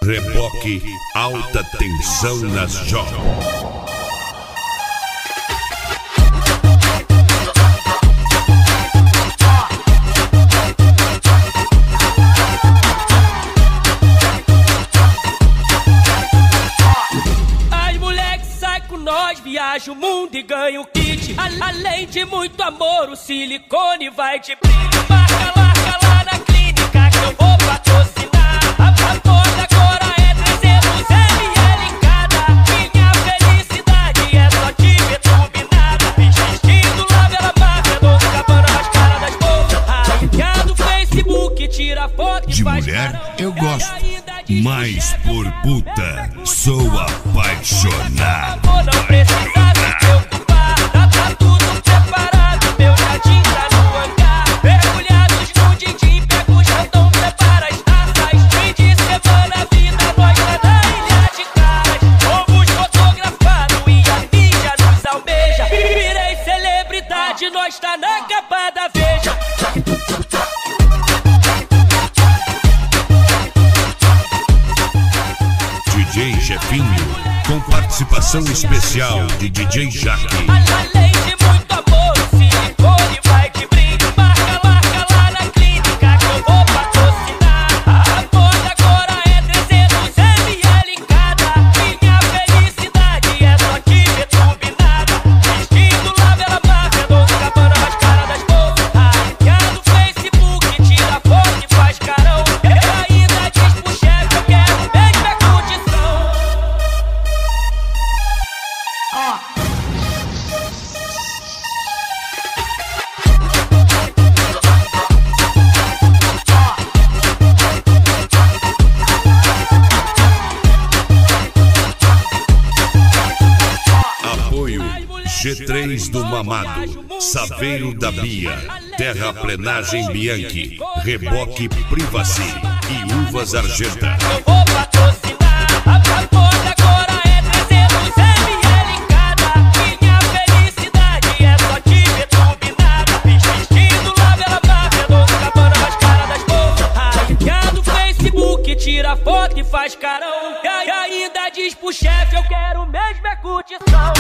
Reboque, alta tensão nas jogos. As moleques saem com nós, viaja o mundo e ganha o kit. Além de muito amor, o silicone vai de brinde. Marca lá na clínica que eu vou patrocinar. A toda agora é 300 ml cada. Minha felicidade é só te ver turbinada. Vestindo lá pela marca, Dolce & Gabbana nas caras das bolsas. Rainha do Facebook, tira foto de mulher eu gosto, mas por puta sou apaixonado. Não precisa se preocupar, tá tudo preparado. Meu jardim tá no hangar, mergulhados no din-din. Pega o chantão, prepara as taças. Fim de semana, vida nós lá na ilha de caras. Fomos fotografados e a mídia nos almeja. Virei celebridade, nós tá na capa da Veja. DJ Jefinho, com participação especial de DJ Jaque. Além de muito amor, o silicone vai de brinde. Marca lá na clínica que eu vou patrocinar. A moda agora é 300 ml cada. Minha felicidade é só te ver turbinada. Vestindo lá pela marca, Dolce & Gabbana nas caras das bolsas. Rainha do Facebook, tira foto e faz carão. Eu ainda diz pro chefe, eu quero mesmo é curtição. Apoio G3 do Mamado, Saveiro da Bia, Terraplenagem Bianchi, Reboque Privacy e Uvas Argenta. Eu vou patrocinar, a moda agora é 300 ml cada. Minha felicidade é só te ver turbinada. Vestindo lá pela marca, Dolce & Gabbana nas caras das bolsas. Rainha do Facebook, tira foto e faz carão. E ainda diz pro chefe, eu quero mesmo é curtição.